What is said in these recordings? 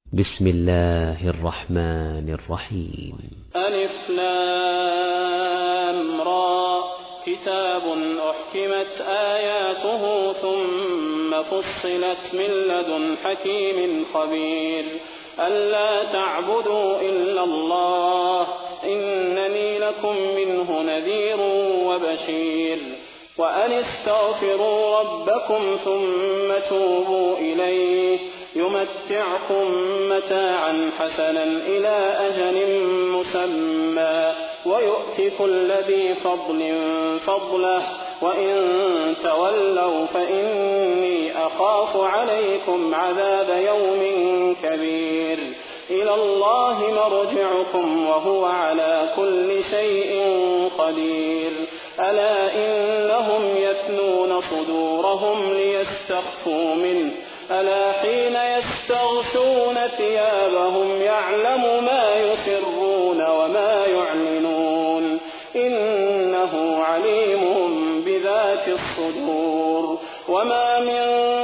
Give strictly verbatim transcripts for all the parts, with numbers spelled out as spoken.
بسم الله الرحمن الرحيم. ألف لام را كتاب أحكمت آياته ثم فصلت من لدن حكيم خبير ألا تعبدوا إلا الله إنني لكم منه نذير وبشير وأن استغفروا ربكم ثم توبوا إليه يمتعكم متاعا حسنا إلى أجل مسمى ويؤت كل ذي فضل فضله وإن تولوا فإني أخاف عليكم عذاب يوم كبير إلى الله مرجعكم وهو على كل شيء قدير ألا إنهم يثنون صدورهم ليستخفوا منه ألا حين يستغشون ثيابهم يعلم ما يسرون وما يعلنون إنه عليم بذات الصدور وما من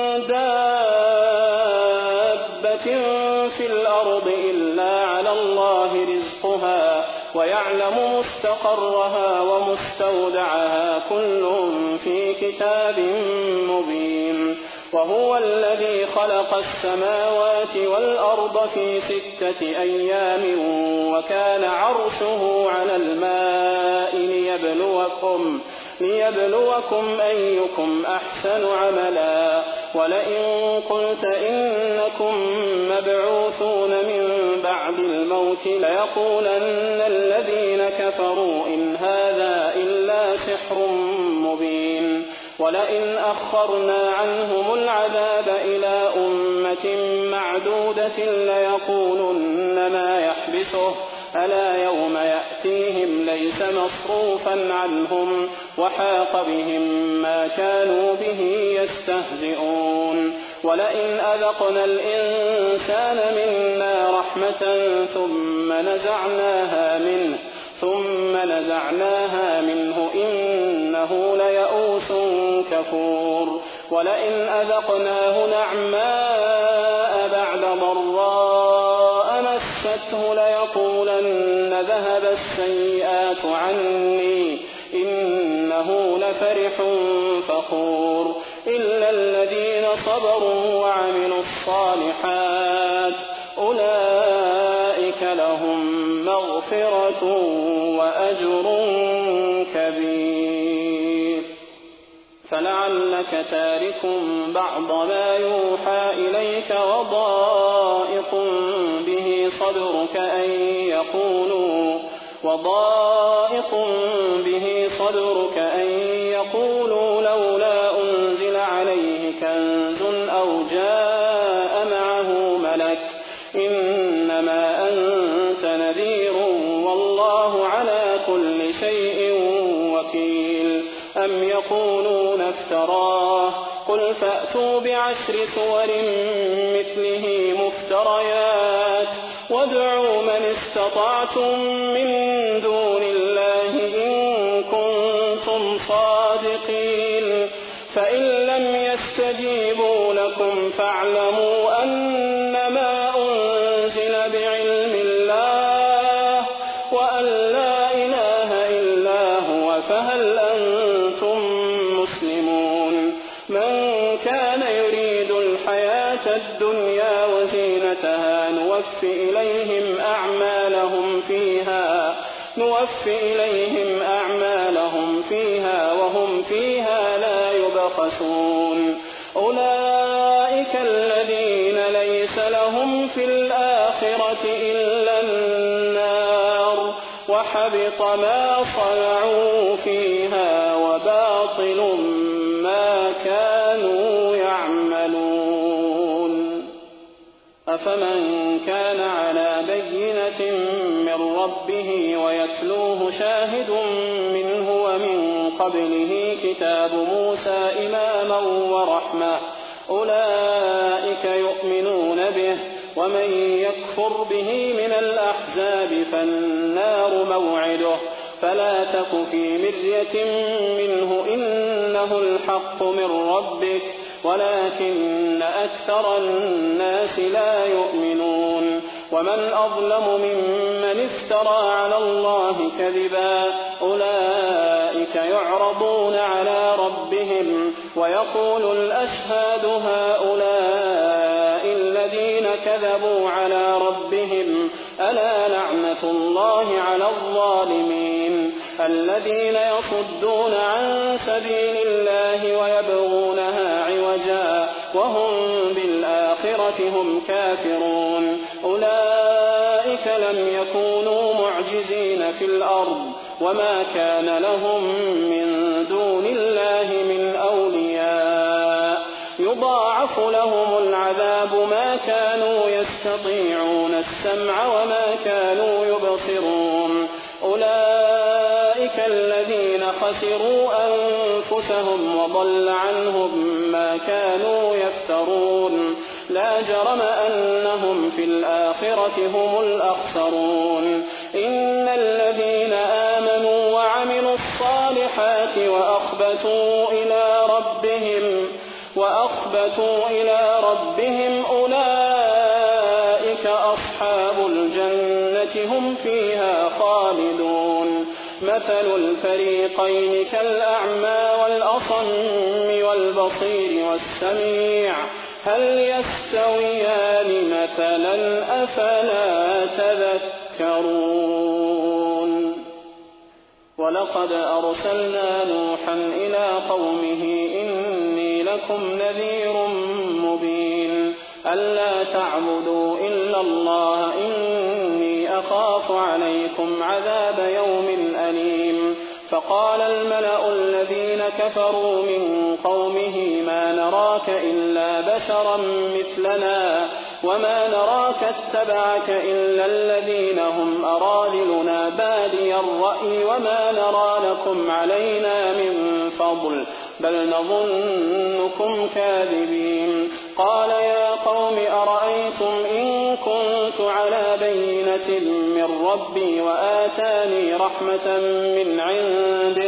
دابة في الأرض إلا على الله رزقها ويعلم مستقرها ومستودعها كل في كتاب مبين وهو الذي خلق السماوات والأرض في ستة أيام وكان عرشه على الماء ليبلوكم ليبلوكم أيكم أحسن عملا ولئن قلت إنكم مبعوثون من بعد الموت ليقولن الذين كفروا إن هذا إلا سحر مبين ولئن أخرنا عنهم العذاب إلى أمة معدودة ليقولن ما يحبسه ألا يوم يأتيهم ليس مصروفا عنهم وحاق بهم ما كانوا به يستهزئون ولئن أذقنا الإنسان منا رحمة ثم نزعناها منه ثم نزعناها منه إنه ليئوس كفور ولئن أذقناه نعماء بعد ضراء مسته ليقولن ذهب السيئات عني إنه لفرح فخور إلا الذين صبروا وعملوا الصالحات أولئك لهم مغفرة وأجر كبير فلعلك تارك بعض ما يوحى إليك وضائق به صدرك أن يقولوا وضائق به صدرك أن يقولوا لولا أنزل عليه كنز أو جاء معه ملك إنما أنت نذير والله على كل شيء وكيل أم يقولون افتراه قل فأتوا بعشر سور مثله مفتريات وادعوا من استطعتم من دون الله إن كنتم صادقين فإن لم يستجيبوا لكم فاعلموا أنما أنزل بعلم الله وأن لا إله إلا هو فهل أنتم مسلمون من كان يريد الحياة الدنيا وزينتها نوفي إليهم أعمالهم فيها نوفي إليهم أعمالهم فيها وهم فيها لا يبخسون أولئك الذين ليس لهم في الآخرة إلا النار وحبط ما صنعوا فيها وباطل ما كانوا يعملون أفمن كان على بينة من ربه ويتلوه شاهد منه ومن قبله كتاب موسى إماما ورحمة أولئك يؤمنون به ومن يكفر به من الأحزاب فالنار موعده فلا تك في مرية منه إنه الحق من ربك ولكن أكثر الناس لا يؤمنون ومن أظلم ممن افترى على الله كذبا أولئك يعرضون على ربهم ويقول الأشهاد هؤلاء الذين كذبوا على ربهم ألا لعنة الله على الظالمين الذين يصدون عن سبيل الله ويبغونها عوجا وهم بالآخرة هم كافرون أولئك لم يكونوا معجزين في الأرض وما كان لهم من دون الله من أولياء يضاعف لهم العذاب ما كانوا يستطيعون السمع وما كانوا يبصرون أولئك الذين خسروا أنفسهم وضل عنهم ما كانوا يفترون لا جرم أنهم في الآخرة هم الأخسرون إن الذين آمنوا وعملوا الصالحات وأخبتوا إلى ربهم وأخبتوا إلى ربهم أولئك أصحاب الجنة هم فيها خالدون مثل الفريقين كالأعمى والأصم والبصير والسميع هل يستويان مثلا أفلا تذكرون ولقد أرسلنا نوحا إلى قومه إني لكم نذير مبين ألا تعبدوا إلا الله إني أخاف عليكم عذاب يوم أليم فقال الملأ الذين كفروا من قومه ما نراك إلا بشرا مثلنا وما نراك اتبعك إلا الذين هم أراذلنا بادي الرأي وما نرى لكم علينا من فضل بل نظنكم كاذبين قال يا قوم أرأيتم إن كنت على بينة من ربي وآتاني رحمة من عنده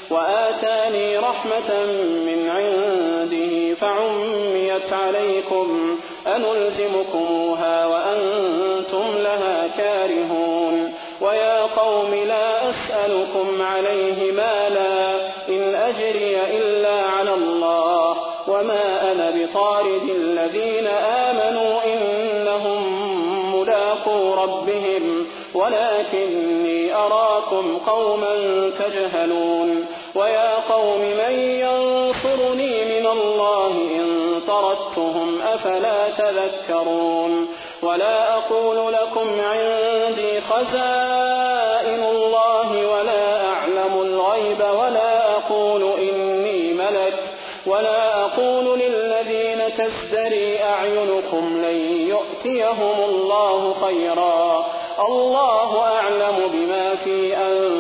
وآتاني رحمة من عنده فعميت عليكم أنلزمكموها وأنتم لها كارهون ويا قوم لا أسألكم عليه مالا إن أجري إلا على الله وما أنا بطارد الذين آمنوا إنهم ملاقو ربهم ولكني أراكم قوما تجهلون ويا قوم من ينصرني من الله إن طردتهم أفلا تذكرون ولا أقول لكم عندي خزائن الله ولا أعلم الغيب ولا أقول إني ملك ولا أقول للذين تزدري أعينكم لن يؤتيهم الله خيرا الله أعلم بما في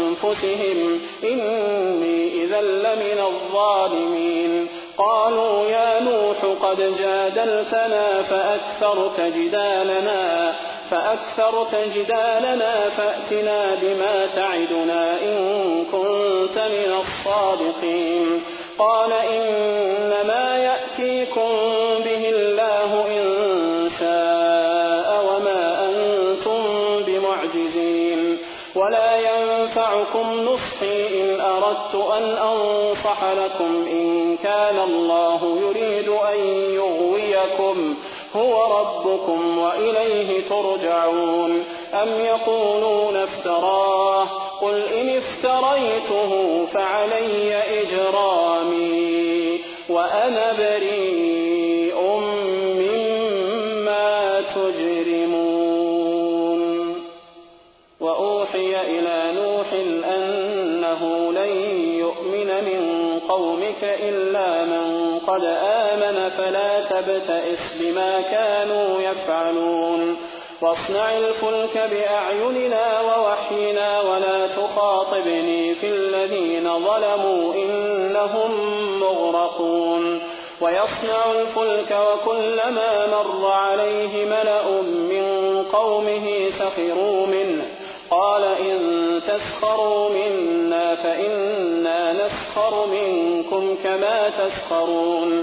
أنفسهم إني إذا لمن الظالمين قالوا يا نوح قد جادلتنا فأكثرت جدالنا فأكثرت جدالنا فأتنا بما تعدنا إن كنت من الصادقين قال إنما يأتيكم به الله إن شاء وما أنتم بمعجزين ولا ينفعكم نصحي إن أردت أن أنصح لكم إن كان الله يريد أن يغويكم هو ربكم وإليه ترجعون أم يقولون افتراه قل إن افتريته فعلي إجرامي وأنا بريء مما تجرمون وأوحي إلى نوح أنه لن يؤمن من قومك إلا من قد آمن فلا تبتئس بما كانوا يفعلون واصنع الفلك بأعيننا ووحينا ولا تخاطبني في الذين ظلموا إنهم مغرقون ويصنع الفلك وكلما مر عليه ملأ من قومه سخروا منه قال إن تسخروا منا فإنا نسخر منكم كما تسخرون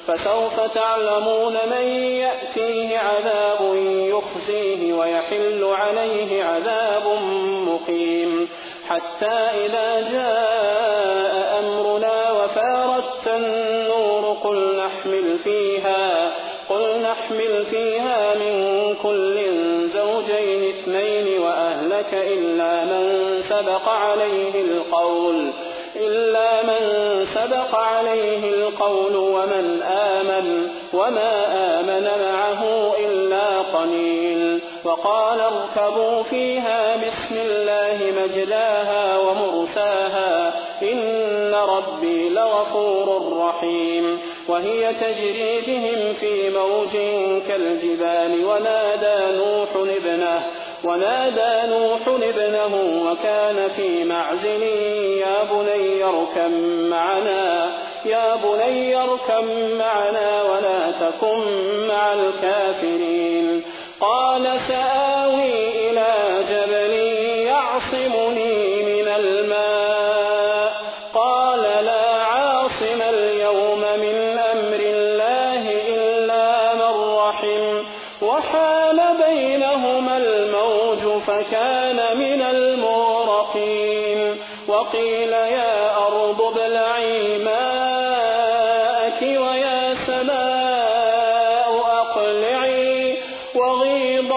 فسوف تعلمون من يأتيه عذاب يخزيه ويحل عليه عذاب مقيم حتى إذا جاء أمرنا وفارت النور قل نحمل فيها قل نحمل فيها من كل زوجين اثنين وأهلك إلا من سبق عليه القول إلا من سبق عليه القول ومن آمن وما آمن معه إلا قليل وقال اركبوا فيها بسم الله مجلاها ومرساها إن ربي لغفور رحيم وهي تجري بهم في موج كالجبال ونادى نوح ابنه ونادى نوح ابنه وكان في معزل يا بني اركب معنا يا بني اركب معنا ولا تكن مع الكافرين قال سآوي إلى جبل يعصمني من الماء قال لا عاصم اليوم من أمر الله إلا من رحم وحال بينهما الموج فكان من المغرقين وقيل يا أرض ابلعي ماءك ويا سماء أقلعي وغيض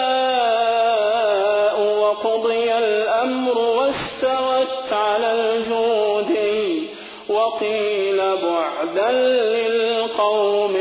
الماء وقضي الأمر واستوت على الجودي وقيل بعدا للقوم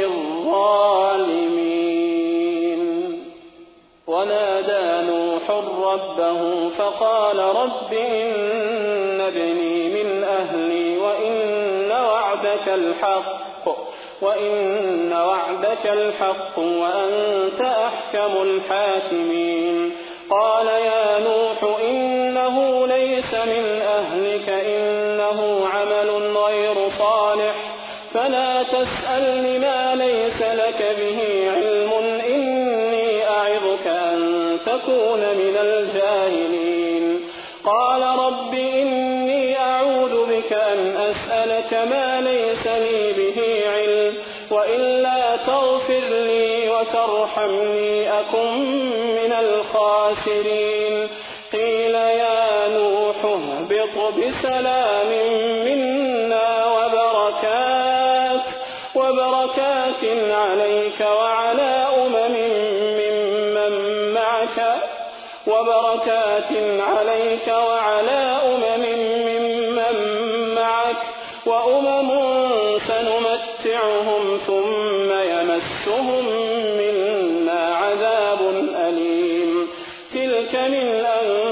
الظالمين ونادى نوح ربه فقال رب إن ابني من أهلي وإن وعدك الحق وإن وعدك الحق وأنت أحكم الحاكمين قال يا نوح إنه ليس من أهلك إنه عمل غير صالح فلا تسألني ما ليس لك به علم إني أعظك أن تكون من الجاهلين قال رب إني أعوذ بك أن أسألك ما ليس لي به علم وإلا تغفر لي وترحمني أكن من الخاسرين قيل يا نوح اهبط بسلام منا وبركات وبركات عليك وعلى أمم ممن معك وبركات عليك وعلى أمم ممن معك وأمم سنمتعهم ثم يمسهم منا عذاب أليم تلك من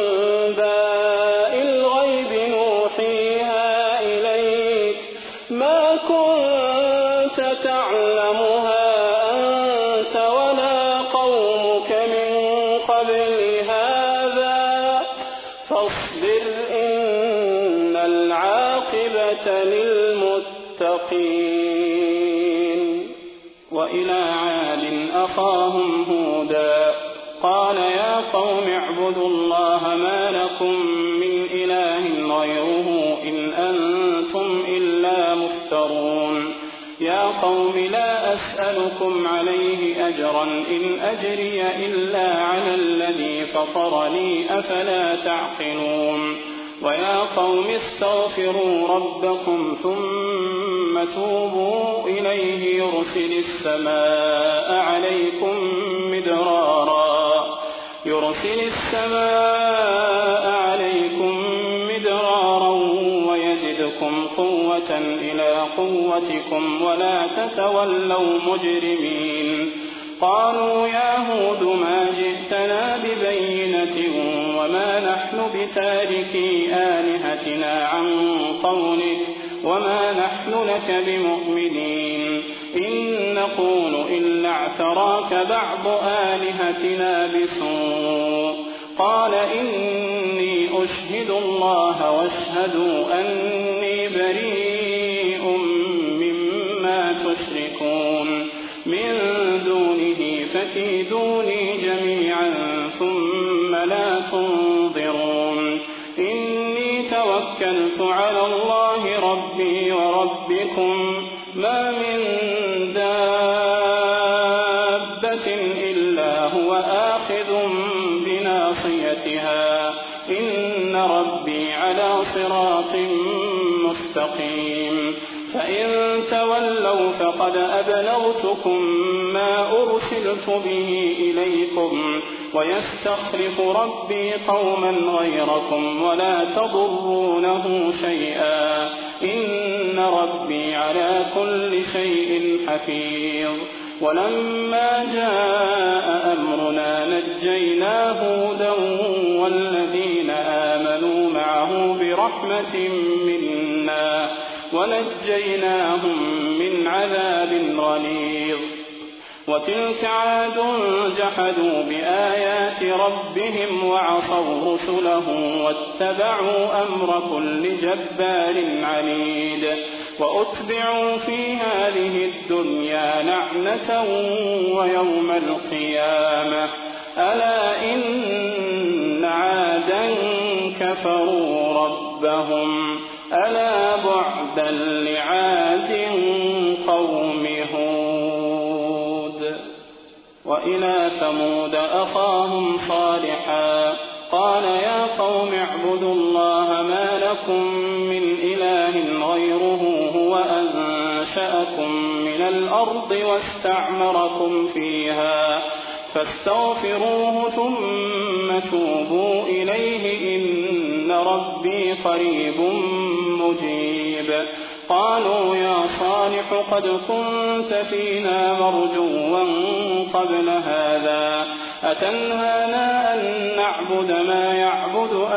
أنباء الغيب نوحيها إليك ما كنت تعلمها أنت ولا قومك من قبل هذا فاصبر إن العاقبة للمتقين وإلى عاد أخاهم هودا قال يا قوم اعبدوا الله ما لكم من إله غيره إن أنتم إلا مفترون يا قوم لا أسألكم عليه أجرا إن أجري إلا على الذي فطرني أفلا تعقلون ويا قوم استغفروا ربكم ثم توبوا إليه يرسل السماء عليكم مدرارا يرسل السماء عليكم مدرارا ويزدكم قوة إلى قوتكم ولا تتولوا مجرمين قالوا يا هود ما جئتنا ببينة وما نحن بتاركي آلهتنا عن قولك وما نحن لك بمؤمنين إن نقول إلا اعتراك بعض آلهتنا بسوء قال إني أشهد الله واشهدوا أني بريء مما تشركون من دونه فكيدوني جميعا ثم لا تنظرون إني توكلت على الله ربي وربكم ما من بناصيتها إن ربي على صراط مستقيم فإن تولوا فقد أبلغتكم ما أرسلت به إليكم ويستخلف ربي قوما غيركم ولا تضرونه شيئا إن ربي على كل شيء حفيظ ولما جاء أمرنا نجينا هودا والذين آمنوا معه برحمة منا ونجيناهم من عذاب غليظ وتلك عاد جحدوا بآيات ربهم وعصوا رسله واتبعوا أمر كل جبار عنيد وأتبعوا في هذه الدنيا لعنة ويوم القيامة ألا إن عادا كفروا ربهم ألا بعدا لعاد قوم هود وإلى ثمود أخاهم صالحا قال يا قوم اعبدوا الله ما لكم من إله غيره هو أنشأكم من الأرض واستعمركم فيها فاستغفروه ثم توبوا إليه إن ربي قريب مجيب قالوا يا صالح قد كنت فينا مرجوا قبل هذا أتنهانا أن نعبد ما يعبد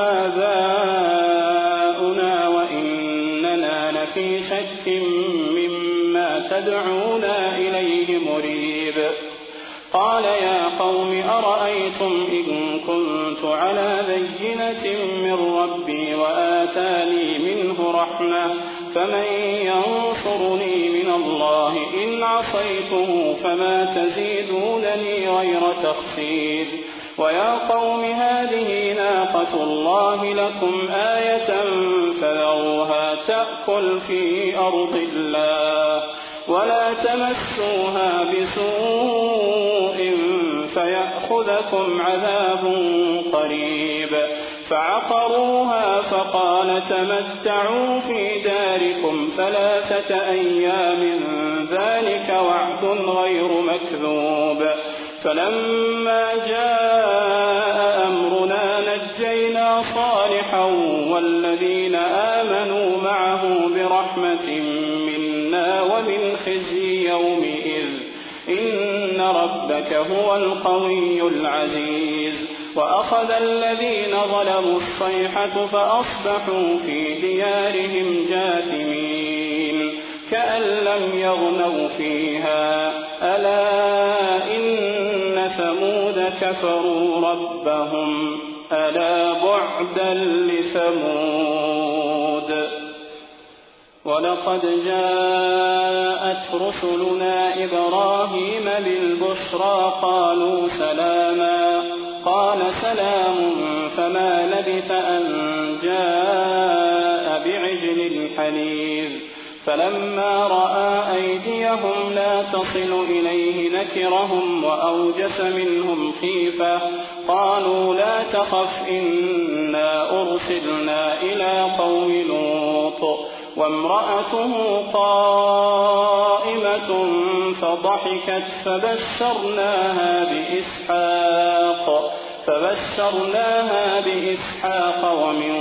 آباؤنا وإننا لفي شك مما تدعونا إليه مريب قال يا قوم أرأيتم إن كنت على بينة من ربي وآتاني منه رحمة فمن ينصرني من الله إن عصيته فما تزيدونني غير تخسير ويا قوم هذه ناقة الله لكم آية فذروها تأكل في أرض الله ولا تمسوها بسوء فيأخذكم عذاب قريب فعقروها فقال تمتعوا في داركم ثلاثة أيام ذلك وعد غير مكذوب فلما جاء أمرنا نجينا صالحا والذين آمنوا معه برحمة منا ومن خزي يومئذ إن ربك هو القوي العزيز وأخذ الذين ظلموا الصيحة فأصبحوا في ديارهم جاثمين كأن لم يغنوا فيها ألا إن ثمود كفروا ربهم ألا بعدا لثمود ولقد جاءت رسلنا إبراهيم بالبشرى قالوا سلاما قال سلام فما لبث أن جاء بعجل حنيذ فلما رأى أيديهم لا تصل إليه نكرهم وأوجس منهم خيفة قالوا لا تخف إنا أرسلنا إلى قوم لوط وامرأته قائمة فضحكت فبشرناها بإسحاق فبشرناها بإسحاق ومن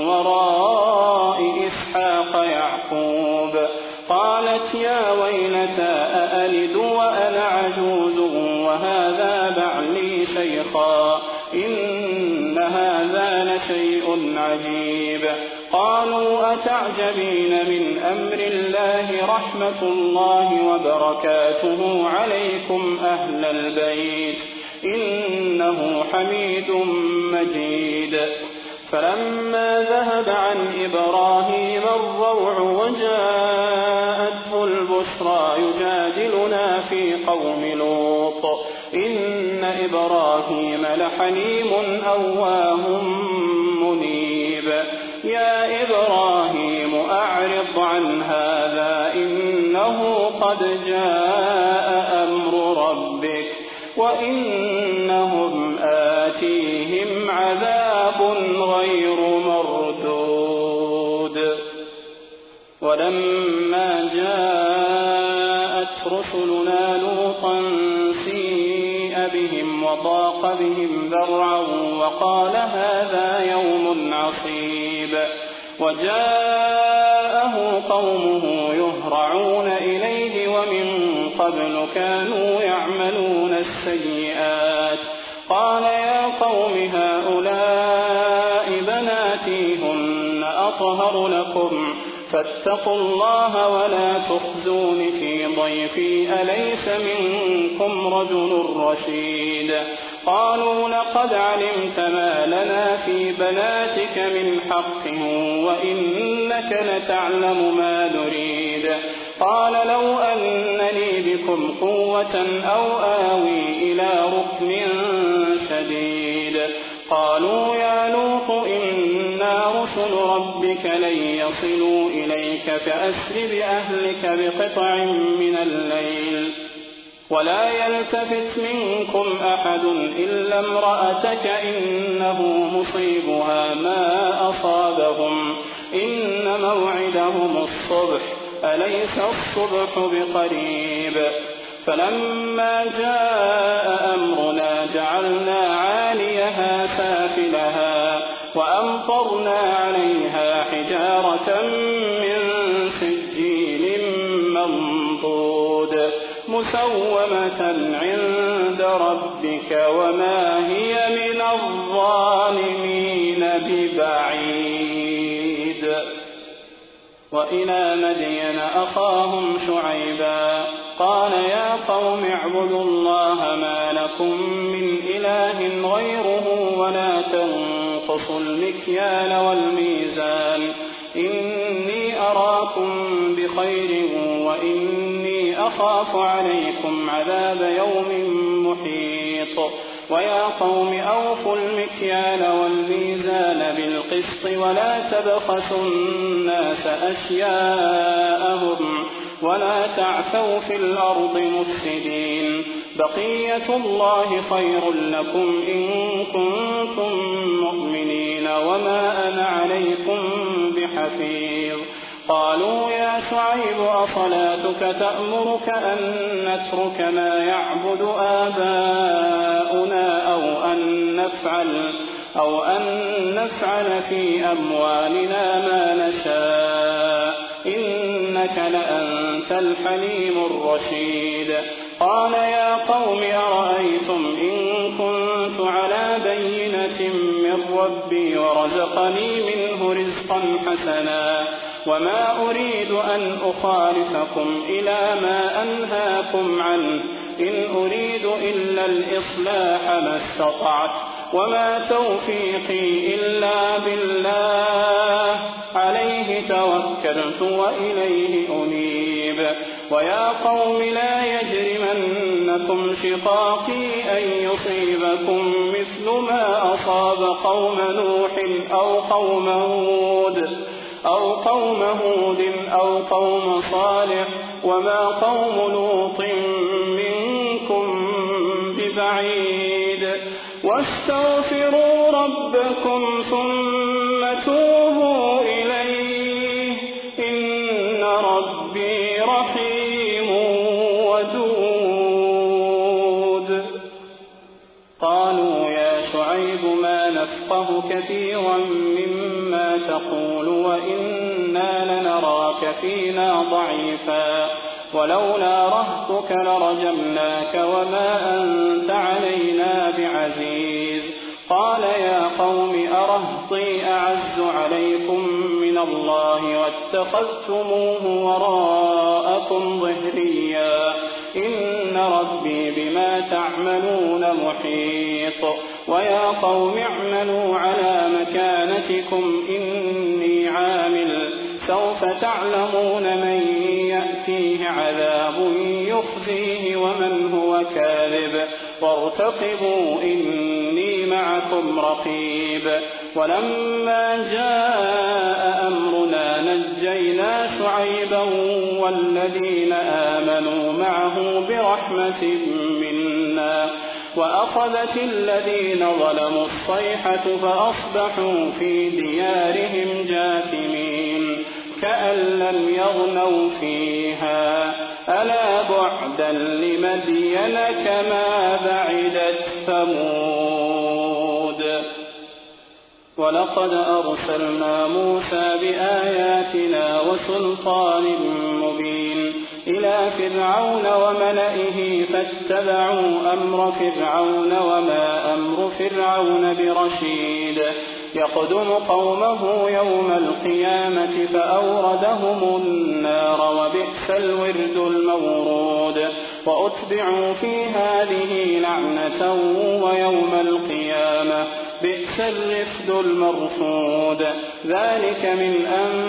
وراء إسحاق يعقوب قالت يا ويلتى أألد وأنا عجوز وهذا بعلي شيخا إن هذا لشيء عجيب قالوا أتعجبين من أمر الله رحمة الله وبركاته عليكم أهل البيت إنه حميد مجيد فلما ذهب عن إبراهيم الروع وجاءته البشرى يجادلنا في قوم لوط إن إبراهيم لحليم أواه منيب يا إبراهيم أعرض عن هذا إنه قد جاء أمر ربك وإنهم آمنون يأتيهم عذاب غير مردود. ولما جاءت رسلنا لوطا سيء بهم وضاق بهم ذرعا وقال هذا يوم عصيب. وجاءه قومه يهرعون إليه ومن قبل كانوا يعملون السيئات. قال يا قوم هؤلاء بناتي هن أطهر لكم فاتقوا الله ولا تخزون في ضيفي أليس منكم رجل رشيد. قالوا لقد علمت ما لنا في بناتك من حق وإنك لتعلم ما نريد. قال لو أن لي بكم قوة أو آوي إلى ركن شديد. قالوا يا لوط إنا رسل ربك لن يصلوا إليك فأسر بأهلك بقطع من الليل ولا يلتفت منكم أحد إلا امرأتك إنه مصيبها ما أصابهم إن موعدهم الصبح أليس الصبح بقريب. فلما جاء أمرنا جعلنا عاليها سافلها وأمطرنا عليها حجارة من سجيل منضود مسومة عند ربك وما هي من الظالمين ببعيد. وإلى مدين أخاهم شعيبا قال يا قوم اعبدوا الله ما لكم من إله غيره ولا تنقصوا المكيال والميزان إني أراكم بخير وإني أخاف عليكم عذاب يوم محيط. ويا قوم أوفوا المكيال والميزان بالقسط ولا تبخسوا الناس أشياءهم ولا تعثوا في الأرض مفسدين. بقية الله خير لكم إن كنتم مؤمنين وما أنا عليكم بحفيظ. قالوا يا شعيب أصلاتك تأمرك أن نترك ما يعبد آباؤنا أو أن نفعل أو أن نفعل في أموالنا ما نشاء إنك لأنت الحليم الرشيد. قال يا قوم أرأيتم إن كنت على بينة من ربي ورزقني منه رزقا حسنا وما أريد أن أخالفكم إلى ما أنهاكم عنه إن أريد إلا الإصلاح ما استطعت وما توفيقي إلا بالله عليه توكلت وإليه أنيب. ويا قوم لا يجرمنكم شقاقي أن يصيبكم مثل ما أصاب قوم نوح أو قوم هود أو قوم هود أو قوم صالح وما قوم لوط منكم ببعيد. واستغفروا ربكم ثم توبوا إليه إن ربي رحيم ودود. قالوا يا شعيب ما نفقه كثيرا مما تقول وإنا لنراك فينا ضعيفا ولولا رهطك لرجمناك وما أنت علينا بعزيز. قال يا قوم أرهطي أعز عليكم من الله واتخذتموه وراءكم ظهريا إن ربي بما تعملون محيط. ويا قوم اعملوا على مكانتكم إني عامل سوف تعلمون من يأتيه عذاب يخزيه ومن هو كاذب وارتقبوا إني معكم رقيب. ولما جاء أمرنا نجينا شعيبا والذين آمنوا معه برحمة منا وأخذت الذين ظلموا الصيحة فأصبحوا في ديارهم جاثمين كأن لم يغنوا فيها ألا بعدا لمدين كما بعدت ثمود. ولقد أرسلنا موسى بآياتنا وسلطان مبين إلى فرعون وملئه فاتبعوا أمر فرعون وما أمر فرعون برشيد يقدم قومه يوم القيامة فأوردهم النار وبئس الورد المورود وأتبعوا في هذه لعنة ويوم القيامة بئس الرفد المرفود. ذلك من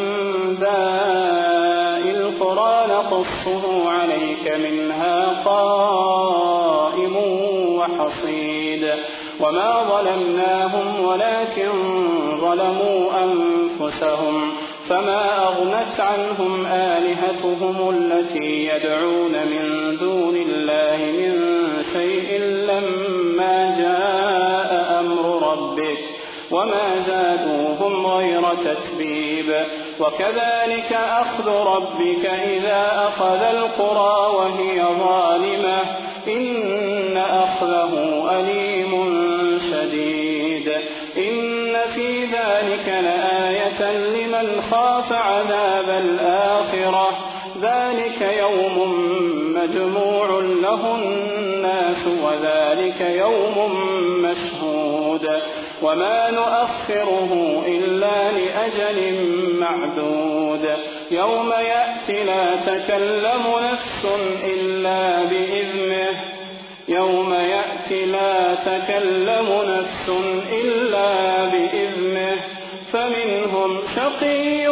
أنباء القرى نقصه عليك منها قائم وحصيد. وما ظلمناهم ولكن ظلموا أنفسهم فما أغنت عنهم آلهتهم التي يدعون من دون الله من شيء لما جاء أمر ربك وما زادوهم غير تتبيب. وكذلك أخذ ربك إذا أخذ القرى وهي ظالمة إن أخذه أليم شديد. إن في ذلك لآية لمن خاف عذاب الآخرة ذلك يوم مجموع له الناس وذلك يوم مشهود وما نؤخره إلا لأجل معدود. يوم يأتي لا تكلم نفس إلا بإذنه يوم يأتي لا تكلم نفس إلا بإذنه فمنهم شقي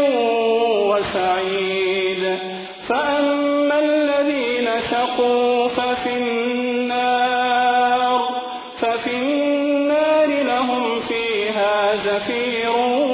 وسعيد. فأما الذين شقوا ففي النار ففي النار لهم فيها زفير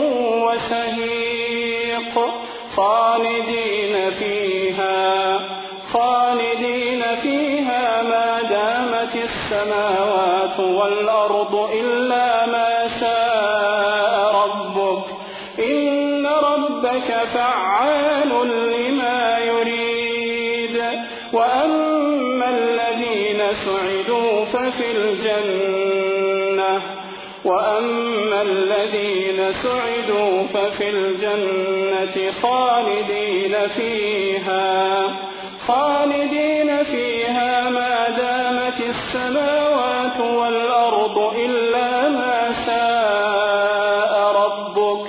وشهيق خالدين فيها خالدين فيها ما دامت السماوات والأرض إلا ما شاء ربك إن ربك فعال لما يريد. وأما الذين سعدوا ففي الجنة وأما الذين سعدوا ففي الجنة خالدين فيها خالدين فيها ما دامت السماوات والأرض إلا ما شاء ربك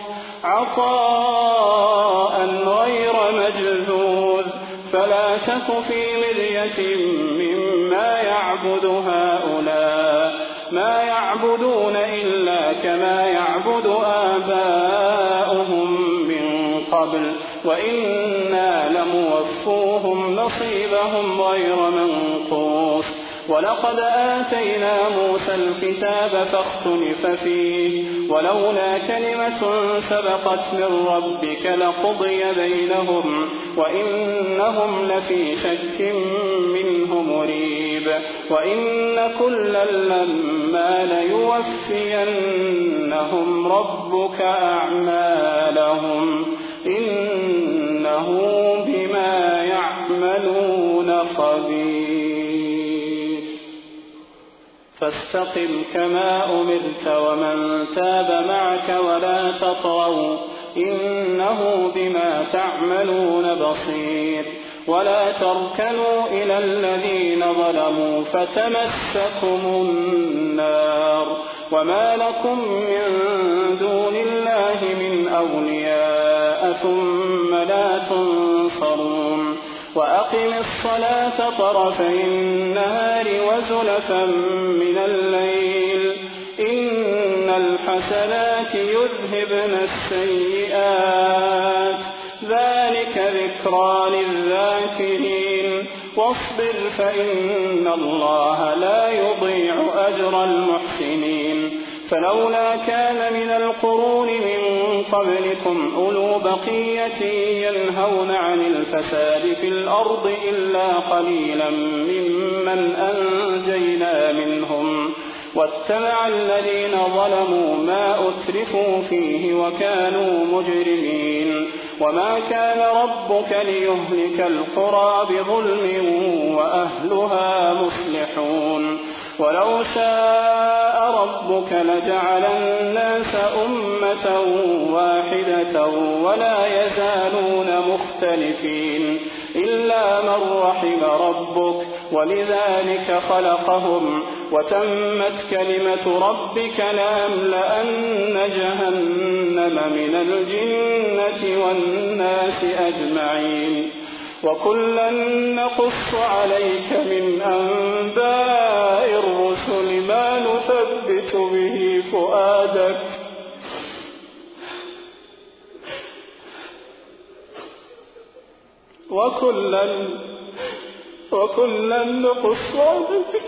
عطاء غير مجذوذ. فلا تك في مرية مما يعبد هؤلاء ما يعبدون إلا كما يعبد آباؤهم من قبل وإنا لموفوهم نصيبهم غير منقوص. ولقد آتينا موسى الكتاب فاختلف فيه ولولا كلمة سبقت من ربك لقضي بينهم وإنهم لفي شك منه مريب. وإن كلا لما ليوفينهم ربك أعمالهم إنه بما يعملون خبير. فاستقم كما أمرت ومن تاب معك ولا تطغوا إنه بما تعملون بصير. ولا تركنوا إلى الذين ظلموا فتمسكم النار وما لكم من دون الله من أولياء ثم لا تنصرون. وأقم الصلاة طرفي النهار وزلفا من الليل إن الحسنات يذهبن السيئات ذلك ذكرى للذاكرين. واصبر فإن الله لا يضيع أجر المحسنين. فلولا كان من القرون من قبلكم أولو بقية ينهون عن الفساد في الأرض إلا قليلا ممن أنجينا منهم واتبع الذين ظلموا ما أترفوا فيه وكانوا مجرمين وما كان ربك ليهلك القرى بظلم وأهلها مصلحون ولو شاء ربك لجعل الناس أمة واحدة ولا يزالون مختلفين إلا من رحم ربك ولذلك خلقهم وتمت كلمة ربك لأملأن جهنم من الجنة والناس أجمعين وكلا نقص عليك من أنباء الرسل ما نثبت به فؤادك وكلا وكلا نقص عليك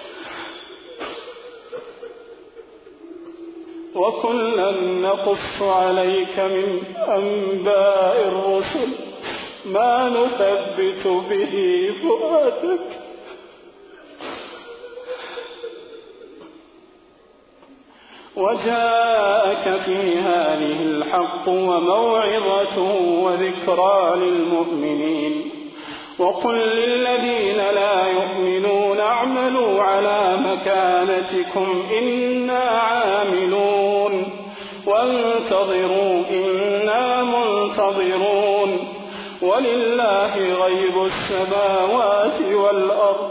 وكلا نقص عليك من أنباء الرسل ما نثبت به فؤادك وجاءك في هذه الحق وموعظة وذكرى للمؤمنين وقل للذين لا يؤمنون اعملوا على مكانتكم إنا عاملون وانتظروا إنا منتظرون ولله غيب السماوات والأرض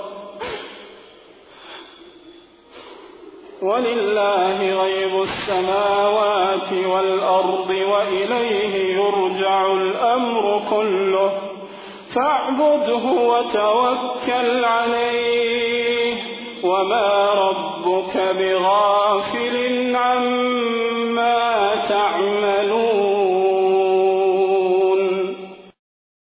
ولله غيب السماوات والأرض وإليه يرجع الأمر كله فاعبده وتوكل عليه وما ربك بغافل عما تعملون